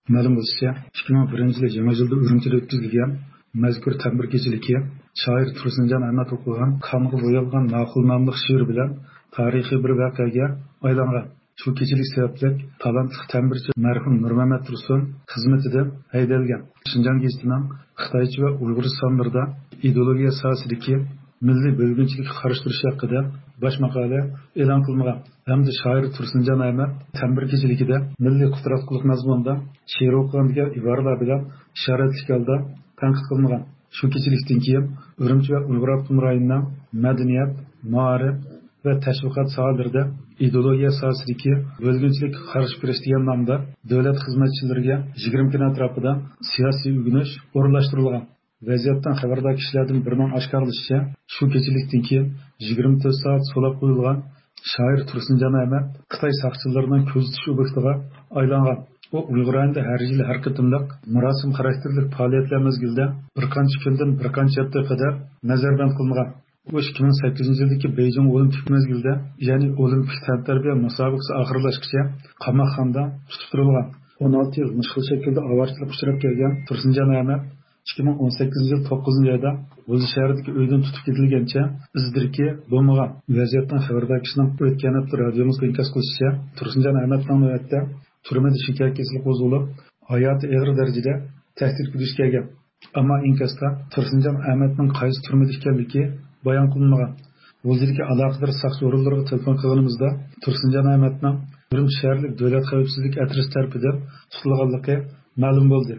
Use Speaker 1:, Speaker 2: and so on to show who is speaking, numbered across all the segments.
Speaker 1: Ma'lum bo'lishicha, 2001 yil yangi yilda Urumchida o'tkazilgan mazkur tadbir kechiligi shoir Tursunjon Ahmad o'qigan qonga bo'yalgan ma'qul nomli she'r bilan tarixiy bir voqeaga aylangan. Shu kechilik sababli talantli ta'mirchi marhum Nurmamat Tursun xizmatida haydalgan. Shinjon gazetining Xitoycha va Uyg'ur sonlarida ideologiya sohasidagi milliy bo'lginchilikka qarshi turish haqida bosh maqola e'lon qilingan. Hamda shoir Tursunjon Ahmad ta'mir kechiligida milliy qudratli mazmunda she'r o'qigan degan iboralar bilan ishoratli holda tanqid qilingan. Shu kechilikdan keyin Urumchi va Uyg'ur avtonom rayonining madaniyat, ma'rifat va tashviqot sohalarida ideologiya sohasidagi bo'lginchilikka qarshi kurash degan nomda davlat xizmatchilariga 20 kun atrofida siyosiy o'rganish o'rinlashtirilgan. Vaziyatdan xabardor kishilardan birining oshkorlashicha, shu kechilikdan keyin 24 soat so'lab qo'yilgan shoir Tursunjon Ahmad Xitoy soqchilarining ko'z tutish obyektiga aylangan. U Uyg'ur rayonida har yil har qitimliq marosim xarakterli faoliyatlar mezgilida bir qancha kundan bir qancha hafta qadar nazarband qilingan. Bu 2008 yildagi Beijing Olimpik mezgilida, ya'ni Olimpik tantarbiya musobaqasi oxirlashguncha qamoqxonada tutib turilgan. 16 yil mushkul shaklda avorchilik uchrab kelgan Tursunjon Ahmad 2018 yil 9 oyda o'zi shahridagi uydan tutib ketilgancha izdirki bo'lmagan. Vaziyatdan xabardor kishining o'tgan hafta radiomizga inkos qilishicha, Tursunjon Ahmadning navbatda turmada shikar kasallik qo'zg'alib, hayoti og'ir darajada tahdidga duch kelgan. Ammo inkosda Tursunjon Ahmadning qaysi turmada ekanligi bayon qilinmagan. O'zidagi aloqador soqchi o'rinlariga telefon qilganimizda Tursunjon Ahmadning Urumchi shaharlik davlat xavfsizlik atrasi tarafidan tutilganligi ma'lum bo'ldi.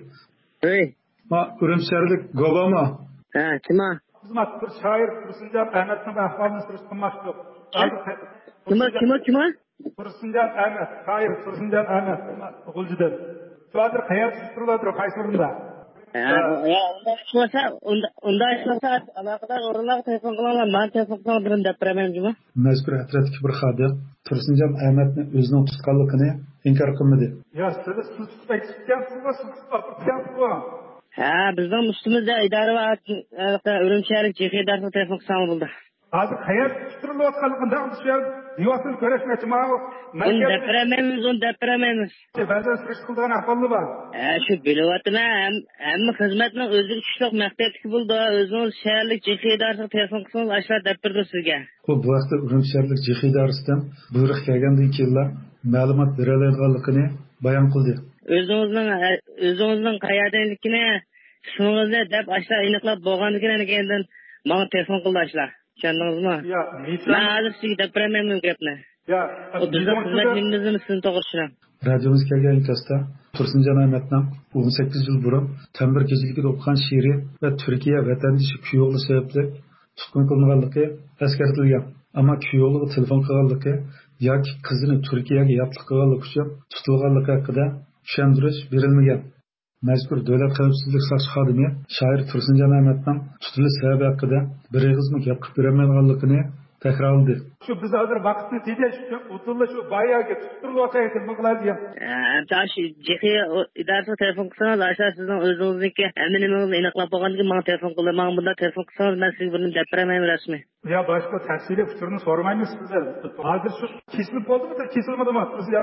Speaker 1: Urumchi shaharlik Gobama.
Speaker 2: Kima?
Speaker 3: Xizmat bir shoir Tursunjon Ahmadning ahvolini surishtirmoqchi.
Speaker 2: Kima?
Speaker 3: Tursunjon Ahmad, shoir Tursunjon Ahmad G'uljidan. Hozir qayerda turibdi, qaysi o'rinda?
Speaker 2: Unda aloqador o'rinlarga telefon qilaman. Men telefon qilgan birini deb beramanmi?
Speaker 1: Mazkur atrofdagi bir xodim Tursunjon Ahmadni o'zining tutganligini inkor qilmadi.
Speaker 3: Siz tutgansiz-ku.
Speaker 2: Bizning ustimizda idora va Urumchiyalik JXDARga telefon qilsam bo'ldi.
Speaker 3: Hozir qayerda turilayotganligini diyosin ko'rishmoqchi.
Speaker 2: Uni deparamaymiz.
Speaker 3: Ba'zan sirish qilgan ahvoli bor.
Speaker 2: Shu bilyapman. Hamma xizmatning o'ziga tushliq maqsadligi bo'ldi. O'zingiz shaharlik JXDARga telefon qilsangiz ashlar deb berdi sizga.
Speaker 1: Bu vaqtda Urumchi shaharlik JXDARsidan buyruq kelgandan keyin ma'lumot beriladiganligini bayon qildi.
Speaker 2: O'zingizning qayerdaligini shuningizda deb ashlar aniqlab bo'lganligini keyin menga telefon qildi ashlar. Tushundingizmi? Men hozir sizga deb beraman gapni. Bizning xizmatimizni sizni to'g'ri tushunaman.
Speaker 1: Radiomiz kelgan inkosda Tursunjon Ahmadning 18 yil burun Tanbir kechiligida o'qigan she'ri va Turkiya vatandoshi kuyovli sababli tutqun qilinganligi eskartilgan. Ammo kuyovliga telefon qilganligi yoki qizini Turkiyaga yaptiq qilganligi uchun tutilganligi haqida tushuntirish berilmagan. Mazkur davlat xavfsizlik soqchi xodimi shoir Tursunjon Ahmadning tutilish sababi haqida bir og'izmi gap qilib berolmayotganligini takrorladi.
Speaker 3: Shu biz hozir vaqtni tejash uchun o'tilla shu bayaga tutirilayotgan qiladigan.
Speaker 2: Tashi JXI idorasiga telefon qilsangiz, ashar sizning o'zingizniki nimaga aniqlab bo'lganligi menga telefon qildi. Men bunda telefon qilsangiz, men sizga buni deb beraman rasmiy.
Speaker 3: Boshqa tafsiliy uchurini so'ramaymiz sizlar. Hozir shu kesilib bo'ldimi, kesilmadimi?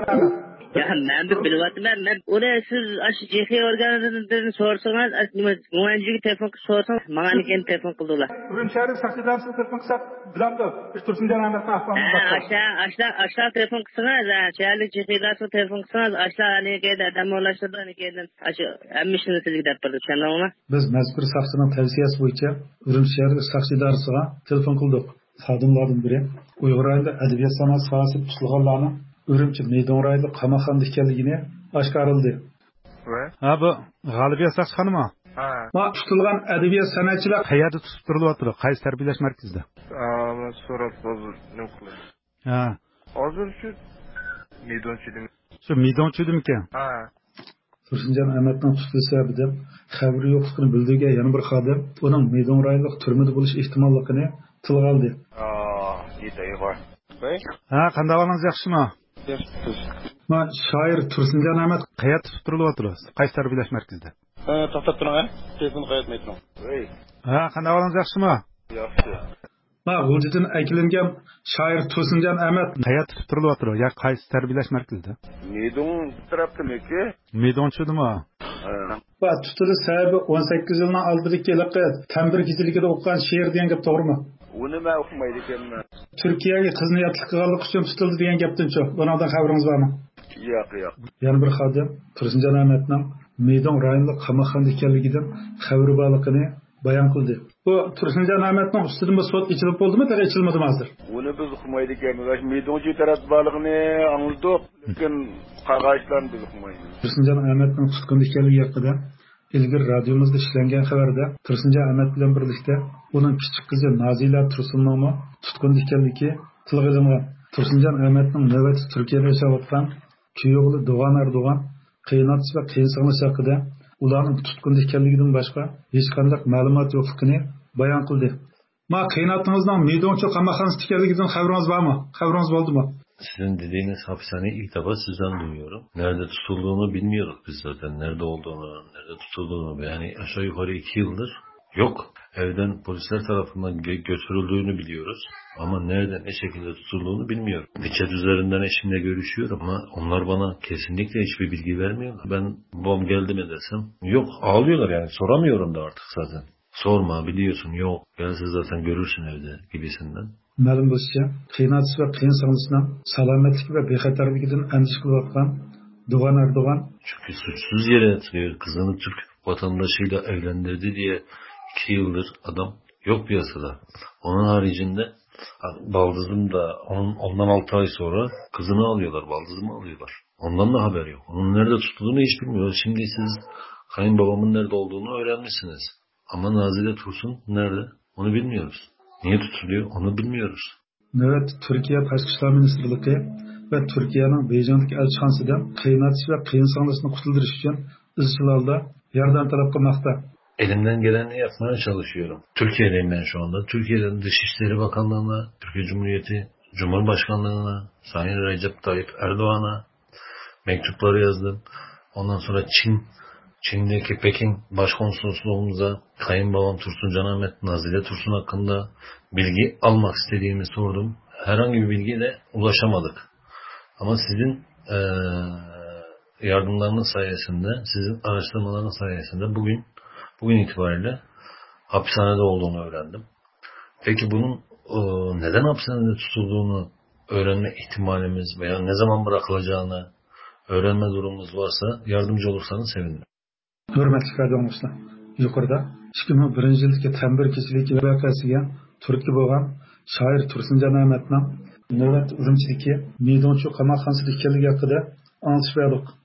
Speaker 2: Men bilyapman. Men uni siz shu JXI organizatsiyadan so'rasangiz, muayyiga telefon qilib so'rasangiz, menga keyin telefon qildilar.
Speaker 3: Urumchilik soqchilarga telefon qilsak, bilamdi. Tursunjon Ahmadning ahvolini
Speaker 2: boshqa. Ashlar telefon qilsangiz, shaharlik JXIlarga telefon qilsangiz, ashlar aniga damolashtirdi, aniga shu hammishni sizga deb berdi. Tushundingizmi?
Speaker 1: Biz mazkur soqchining tavsiyasi bo'yicha Urumchi shaharlik soqchi idorasiga telefon qildik. Xodimlardan biri Uyg'ur rayonida adabiyot sanoat sohasida tutilganlarning Urumchi maydon rayonida qamoqxonada ekanligini oshkorladi. Bu G'alibiyat soqchixonami? Tutilgan adabiyot san'atchilar qayerda tutib turilyapti? Qaysi tarbiyalash markazida?
Speaker 4: So'rab hozir nima qilay? Hozir shu maydonchidami?
Speaker 1: Shu maydonchidamikan? Tursunjon Ahmadning tutilish sababida xabari yo'qligini bildirgan yana bir xodim uning maydon rayonlik turmada bo'lish ehtimolligini tilga oldi. Qanday ahvolingiz yaxshimi? Men shoir Tursunjon Ahmad qayerda tutib turilyapti? Qaysi tarbiyalash markazida?
Speaker 4: To'xtab turing, telefon qo'yatmayman.
Speaker 1: Qanday ahvolingiz yaxshimi?
Speaker 4: Yaxshi.
Speaker 1: Ma G'uljidan akilingan shoir Tursunjon Ahmad hayot turilyapti. Ya qaysi tarbiyalash markazida?
Speaker 4: Medon tarafdamiki?
Speaker 1: Medonchudimi? Va tutilish sababi 18 yildan oldingi yilqi Tambir kechiligida o'qigan she'r degan gap to'g'rimi?
Speaker 4: Uni men o'qimaydi ekanman.
Speaker 1: Turkiyaga qizni yotliq qilganlik uchun tutildi degan gapdan-chi. Bundan xabaringiz bormi?
Speaker 4: Yo'q.
Speaker 1: Yana bir xodim Tursunjon Ahmadning Medon rayonida qamoqxonada ekanligidan xabari borligini bayon qildi. Bu Tursunjon Ahmadning ustidan sud ichilib bo'ldimi, yoki ichilmadimi hozir?
Speaker 4: Uni biz o'qimaydi ekanmiz. Medonchi taraf borligini angladik, lekin qog'ozlarni biz o'qimaymiz.
Speaker 1: Tursunjon Ahmadning tutqunda ekanligi haqida ilgari radiomizda ishlangan xabarda Tursunjon Ahmad bilan birlikda uning kichik qizi Nazila Tursunova tutqunda ekanligi tilga olingan. Tursunjon Ahmadning navbat Turkiyada yashayotgan kuyovi Doğan Erdoğan qiynatish va qiynalishlar haqida ularning tutqunda ekanligidan boshqa hech qanday ma'lumot yo'qligini bayon qildi. Ma qiynatingizning Medonchi qamoqxonasida ekanligidan xabaringiz bormi? Xabaringiz bo'ldimi?
Speaker 5: Sizin dediğiniz hapishaneyi ilk defa sizden duyuyorum. Nerede tutulduğunu bilmiyorduk biz zaten. Nerede olduğunu, nerede tutulduğunu. Yani aşağı yukarı 2 yıldır yok. Evden polisler tarafından götürüldüğünü biliyoruz. Ama nerede, ne şekilde tutulduğunu bilmiyorum. Chat üzerinden eşimle görüşüyorum ama onlar bana kesinlikle hiçbir bilgi vermiyorlar. Ben babam geldi mi desem, yok ağlıyorlar yani, soramıyorum da artık zaten. Sorma, biliyorsun, yok, gelse zaten görürsün evde gibisinden.
Speaker 1: Ma'lum bo'lishicha, qiynatish va qiyin sog'liqdan salomatlik va bexatarligidan andish qilayotgan Doğan Erdoğan
Speaker 5: çünkü suçsuz yere yatırıyor. Kızını Türk vatandaşıyla evlendirdi diye 2 yıldır adam yok piyasada. Onun haricinde baldızım da ondan 6 ay sonra kızını alıyorlar, baldızımı alıyorlar. Ondan da haber yok. Onun nerede tutulduğunu hiç bilmiyoruz. Şimdi siz kayınbabamın nerede olduğunu öğrenmişsiniz. Ama Nazile Tursun nerede? Onu bilmiyoruz. Niye tutuluyor? Onu bilmiyoruz.
Speaker 1: Evet, Türkiye Tashqi ishlar Ministrligi ve Türkiye'nin Beijing'deki elçixonasidan qiynatish ve qiyin sog'liqni qutildirish uchun izchil holda yordam talab qilmoqda.
Speaker 5: Elimden geleni yapmaya çalışıyorum. Türkiye'deyim ben şu anda. Türkiye'den Dışişleri Bakanlığı'na, Türkiye Cumhuriyeti Cumhurbaşkanlığı'na, Sayın Recep Tayyip Erdoğan'a mektupları yazdım. Ondan sonra Çin'deki Pekin Başkonsolosluğumuza kayınbabam Tursuncan Ahmet, Nazile Tursun hakkında bilgi almak istediğimi sordum. Herhangi bir bilgiyle ulaşamadık. Ama sizin yardımlarınız sayesinde, sizin araştırmalarınız sayesinde bugün itibariyle hapishanede olduğunu öğrendim. Peki bunun neden hapishanede tutulduğunu öğrenme ihtimalimiz veya ne zaman bırakılacağını öğrenme durumumuz varsa yardımcı olursanız sevinirim.
Speaker 1: Hürmetli kardeşler, yukarıda 2001 yıldaki Tambir kechilik vakasiga turtki bo'lgan shoir Tursunjon Ahmadning navbat Urumchidagi Medonchi qamoqxonasida ekanligi haqida anglashib berdik.